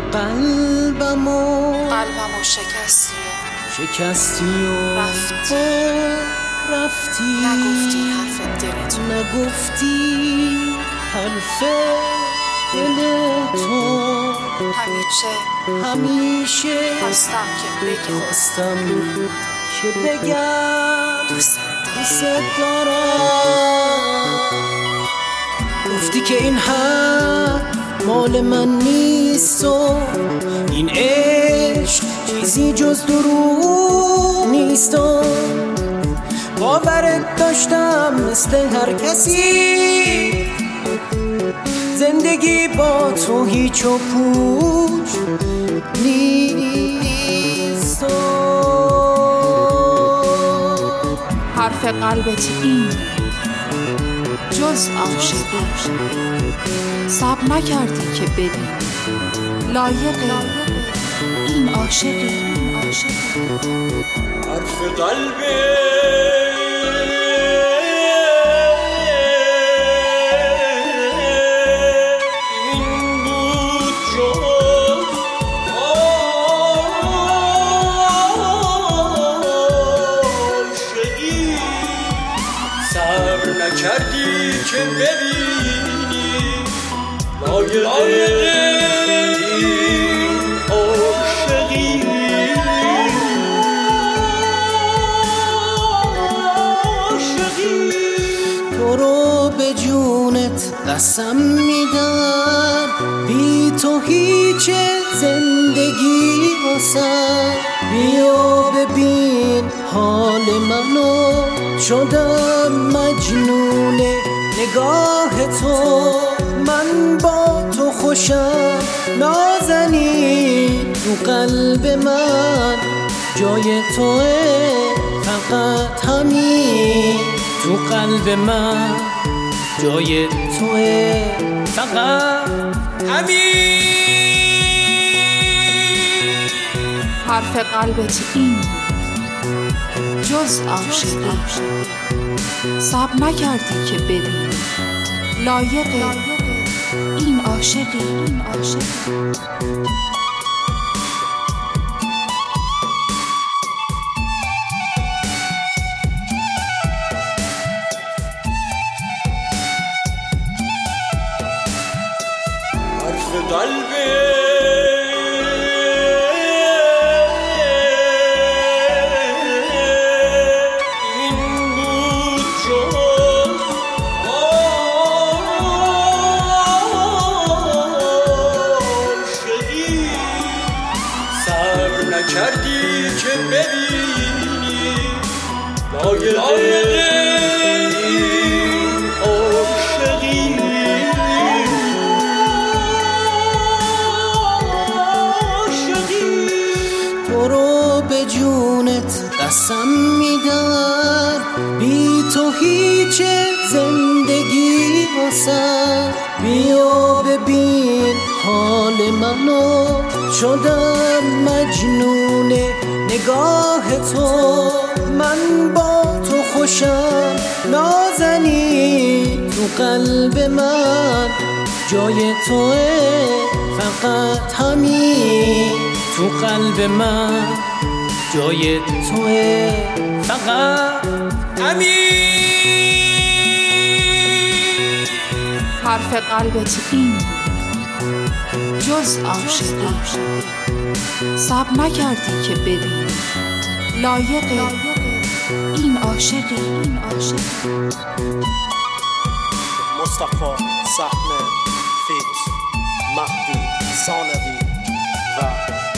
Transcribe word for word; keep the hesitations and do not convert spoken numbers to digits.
قلبمو قلبمو شکستی شکستی و رفتی رفتی نگفتی حرف دلتو نگفتی حرف دل تو همیشه همیشه خواستم که بگم خواستم که بگم دوست دوست دارم. گفتی که این حق مال من نیست و این عشق چیزی جز دروغ نیست و باورت داشتم مثل هر کسی زندگی با تو هیچ و پوچ نیست. حرف قلبت این جز عاشقی صبر نکردی که ببین لایق این عاشقی. حرف قلبت کردی که ببینی لایق این عاشقی. تو رو به جونت قسم میدم بی تو هیچ زندگی واسم. بیا ببین حال منو شدم مجنون نگاه تو. من با تو خوشم نازنین تو قلب من جای توه فقط همین. تو قلب من جای توه فقط همین. حرف قلبت این جز عاشقی صبر نکردی که ببین لایق این عاشقی. حرف قلبت کردی که ببینی لایق این عاشقی. تو رو به جونت قسم میدم بی تو هیچ زندگی واسم. بیا ببین حال منو شدم مجنون نگاه تو. من با تو خوشم نازنین تو قلب من جای توه فقط همین. تو قلب من جای توه فقط همین. حرف قلبت این جز عاشقی صبر نکردی که ببین لایق این عاشقی. مصطفی صحنه فیت مهدی ثانوی و